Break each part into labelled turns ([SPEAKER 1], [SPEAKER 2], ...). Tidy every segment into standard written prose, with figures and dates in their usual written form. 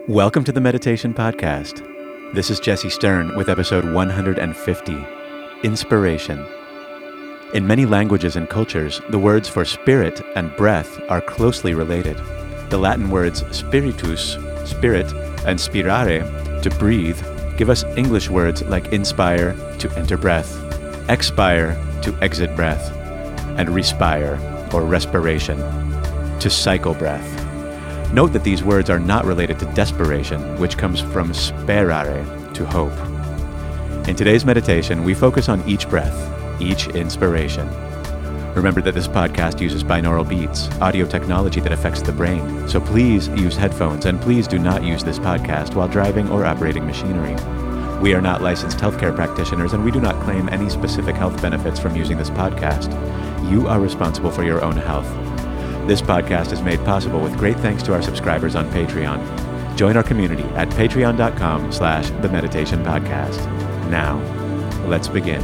[SPEAKER 1] Welcome to the Meditation Podcast. This is Jesse Stern with episode 150, Inspiration. In many languages and cultures, the words for spirit and breath are closely related. The Latin words spiritus, spirit, and spirare, to breathe, give us English words like inspire, to enter breath, expire, to exit breath, and respire, or respiration, to cycle breath. Note that these words are not related to desperation, which comes from sperare, to hope. In today's meditation, we focus on each breath, each inspiration. Remember that this podcast uses binaural beats, audio technology that affects the brain, so please use headphones and please do not use this podcast while driving or operating machinery. We are not licensed healthcare practitioners and we do not claim any specific health benefits from using this podcast. You are responsible for your own health. This podcast is made possible with great thanks to our subscribers on Patreon. Join our community at patreon.com/The Meditation Podcast. Now, let's begin.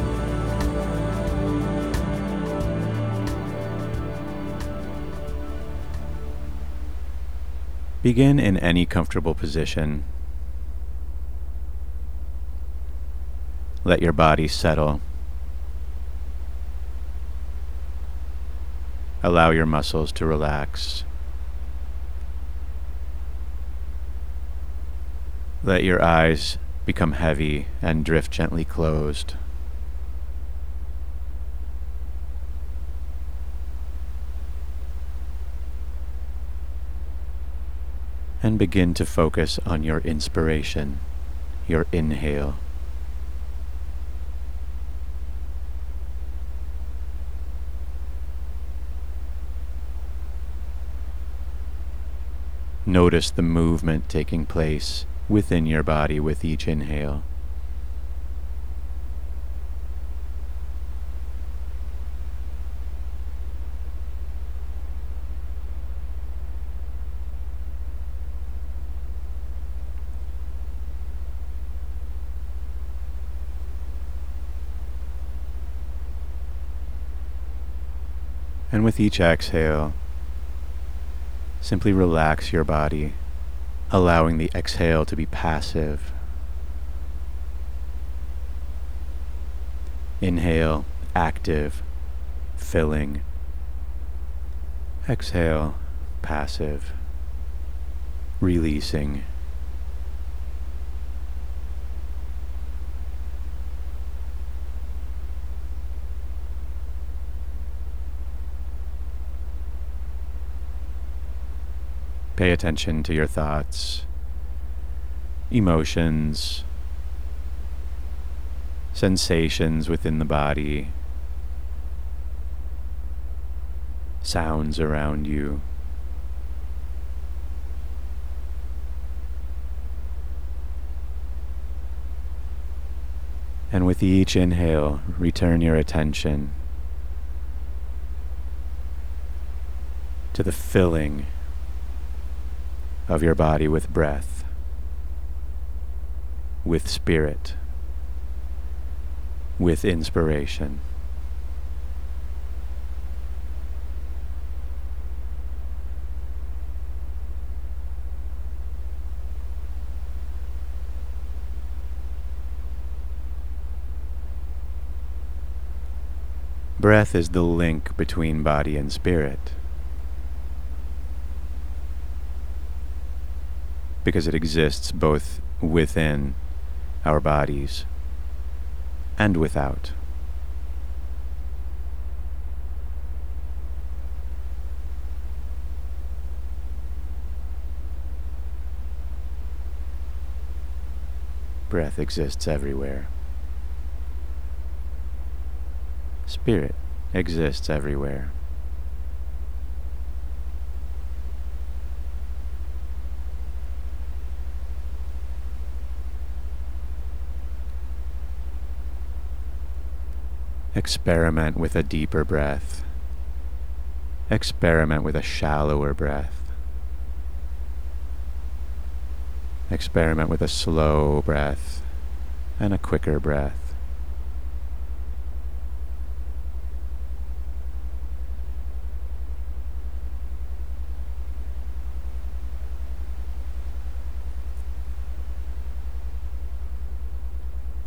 [SPEAKER 1] Begin in any comfortable position. Let your body settle. Allow your muscles to relax. Let your eyes become heavy and drift gently closed. And begin to focus on your inspiration, your inhale. Notice the movement taking place within your body with each inhale. And with each exhale, simply relax your body, allowing the exhale to be passive. Inhale, active, filling. Exhale, passive, releasing. Pay attention to your thoughts, emotions, sensations within the body, sounds around you. And with each inhale, return your attention to the filling of your body with breath, with spirit, with inspiration. Breath is the link between body and spirit, because it exists both within our bodies and without. Breath exists everywhere. Spirit exists everywhere. Experiment with a deeper breath. Experiment with a shallower breath. Experiment with a slow breath and a quicker breath.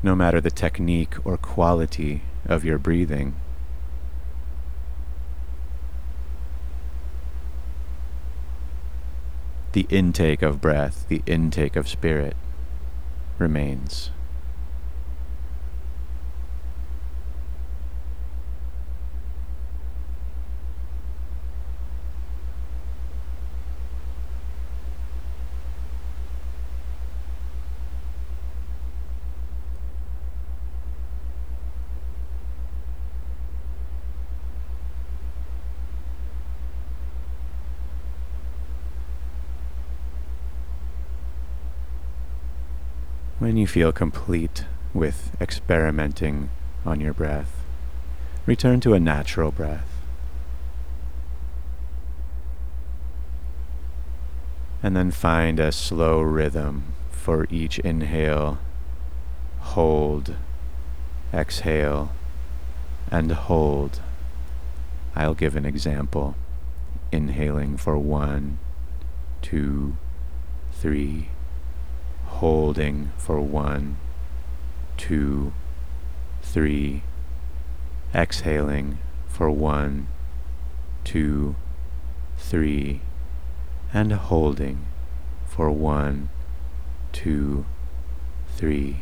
[SPEAKER 1] no matter the technique or quality of your breathing. The intake of breath, the intake of spirit remains. When you feel complete with experimenting on your breath, return to a natural breath. And then find a slow rhythm for each inhale, hold, exhale, and hold. I'll give an example. Inhaling for 1, 2, 3. Holding for 1, 2, 3. Exhaling for 1, 2, 3. And holding for 1, 2, 3.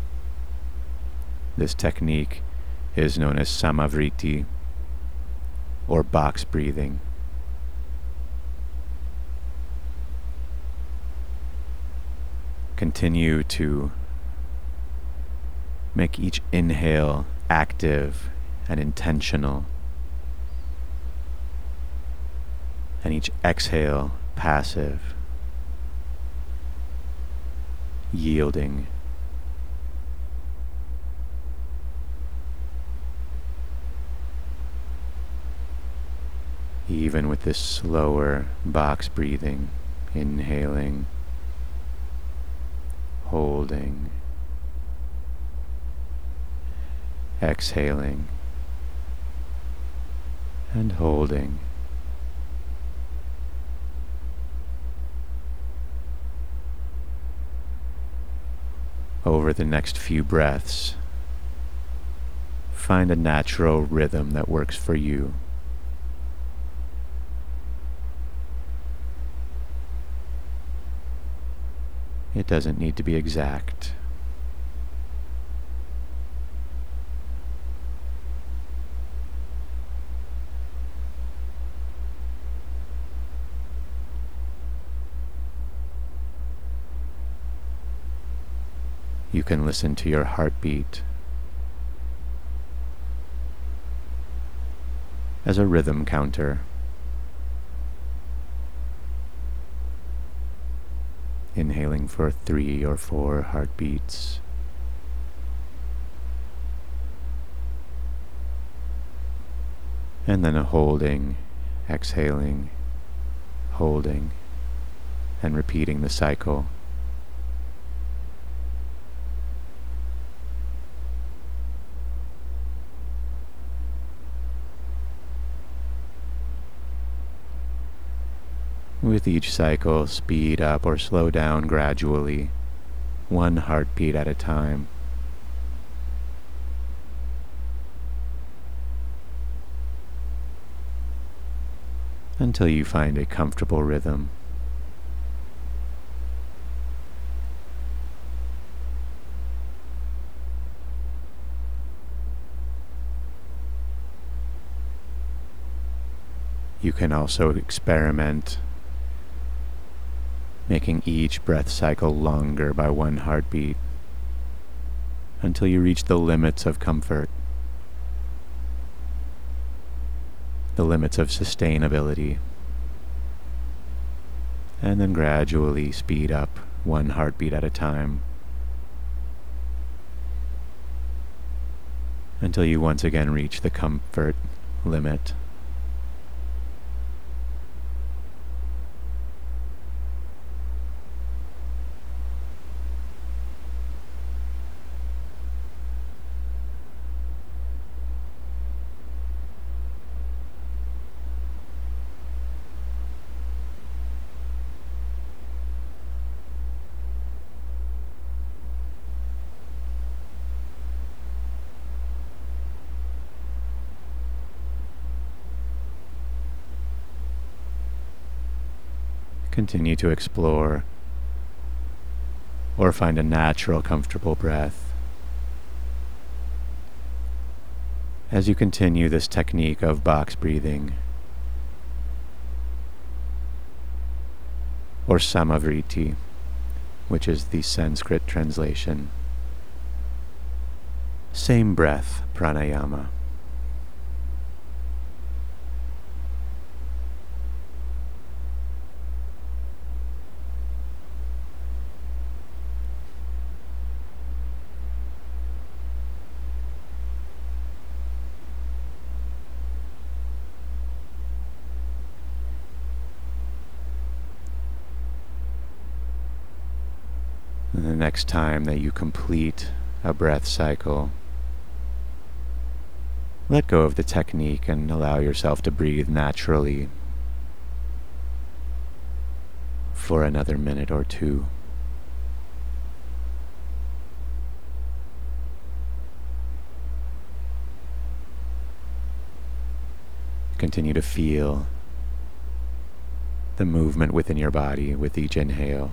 [SPEAKER 1] This technique is known as samavriti, or box breathing. Continue to make each inhale active and intentional, and each exhale passive, yielding. Even with this slower box breathing, inhaling, holding, exhaling, and holding. Over the next few breaths, find a natural rhythm that works for you. It doesn't need to be exact. You can listen to your heartbeat as a rhythm counter. Inhaling for 3 or 4 heartbeats. And then a holding, exhaling, holding, and repeating the cycle. With each cycle, speed up or slow down gradually, 1 heartbeat at a time. Until you find a comfortable rhythm. You can also experiment, making each breath cycle longer by 1 heartbeat until you reach the limits of comfort, the limits of sustainability, and then gradually speed up 1 heartbeat at a time until you once again reach the comfort limit. continue to explore or find a natural, comfortable breath. As you continue this technique of box breathing, or Samavriti, which is the Sanskrit translation, same breath, pranayama. And the next time that you complete a breath cycle, let go of the technique and allow yourself to breathe naturally for another minute or two. Continue to feel the movement within your body with each inhale.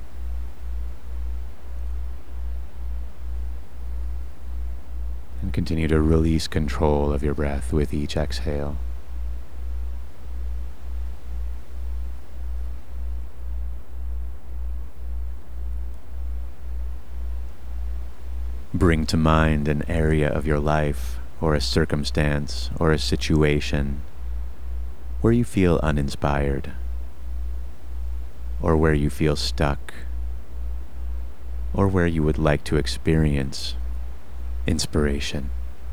[SPEAKER 1] And continue to release control of your breath with each exhale. Bring to mind an area of your life, or a circumstance, or a situation where you feel uninspired, or where you feel stuck, or where you would like to experience inspiration.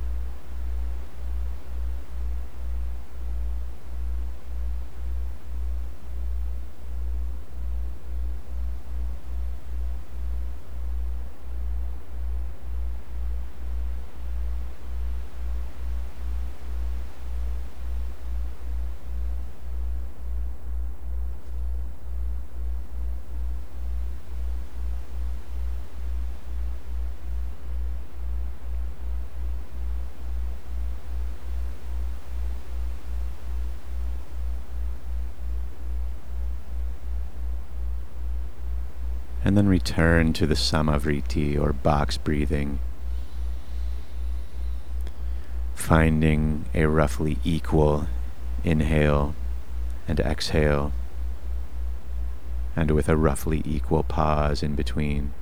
[SPEAKER 1] And then return to the Samavriti, or box breathing, finding a roughly equal inhale and exhale, and with a roughly equal pause in between.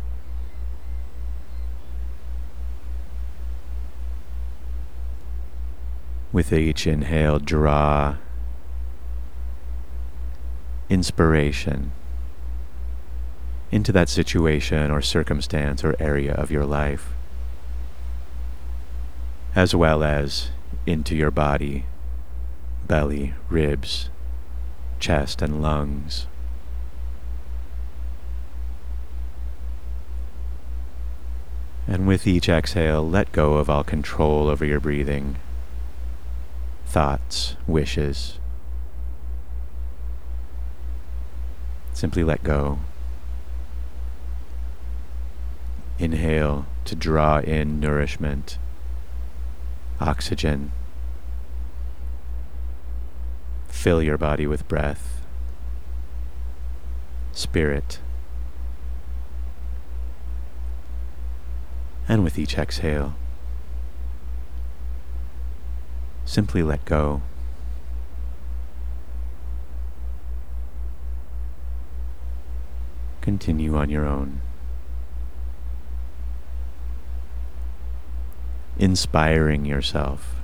[SPEAKER 1] With each inhale, draw inspiration into that situation or circumstance or area of your life, as well as into your body, belly, ribs, chest, and lungs. And with each exhale, let go of all control over your breathing, thoughts, wishes. Simply let go. Inhale to draw in nourishment, oxygen. Fill your body with breath, spirit. And with each exhale, simply let go. Continue on your own. Inspiring yourself.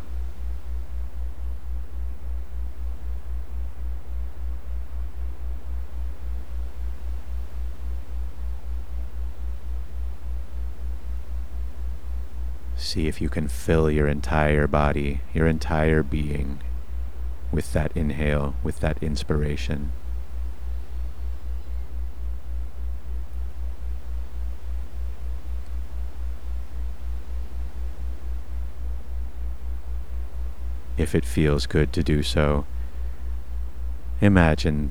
[SPEAKER 1] See if you can fill your entire body, your entire being, with that inhale, with that inspiration. If it feels good to do so, imagine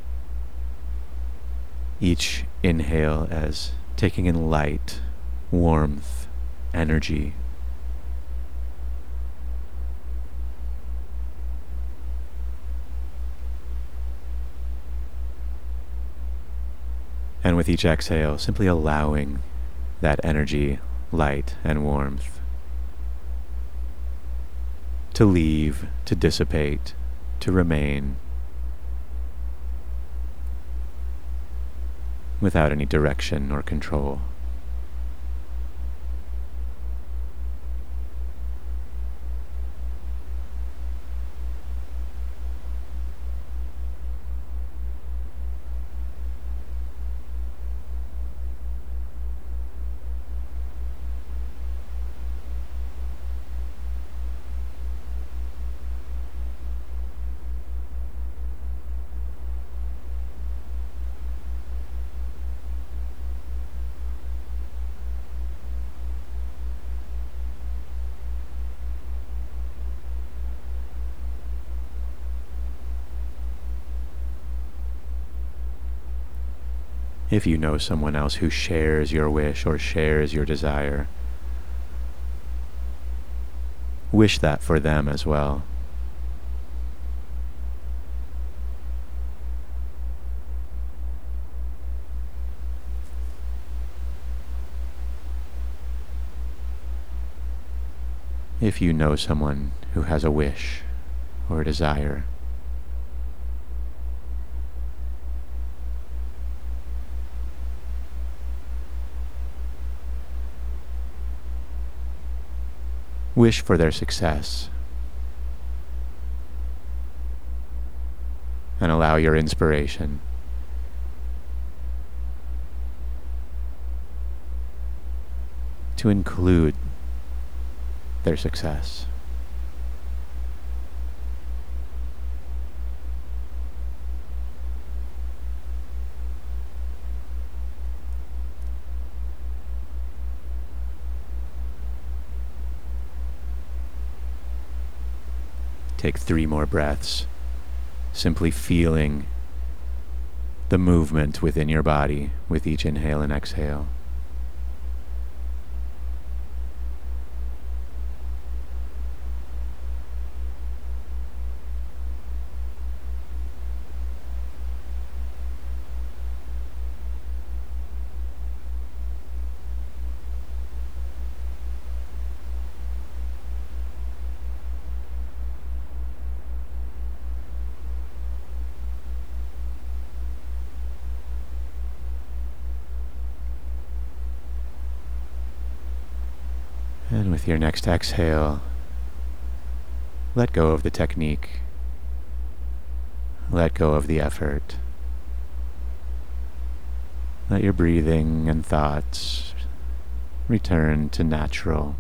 [SPEAKER 1] each inhale as taking in light, warmth, energy. And with each exhale, simply allowing that energy, light, and warmth to leave, to dissipate, to remain without any direction or control. If you know someone else who shares your wish or shares your desire, wish that for them as well. If you know someone who has a wish or a desire, wish for their success and allow your inspiration to include their success. Take 3 more breaths, simply feeling the movement within your body with each inhale and exhale. And with your next exhale, let go of the technique. Let go of the effort. Let your breathing and thoughts return to natural.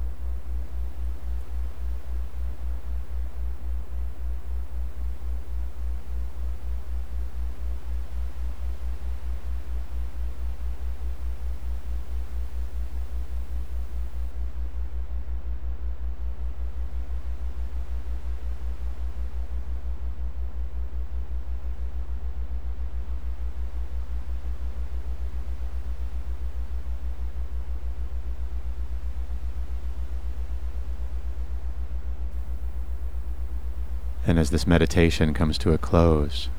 [SPEAKER 1] And as this meditation comes to a close,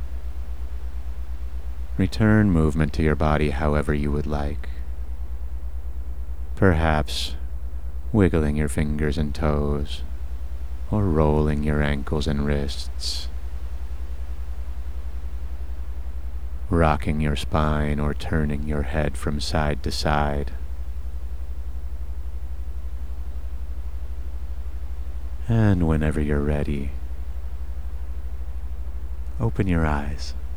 [SPEAKER 1] return movement to your body however you would like. Perhaps wiggling your fingers and toes, or rolling your ankles and wrists, rocking your spine or turning your head from side to side. And whenever you're ready, open your eyes.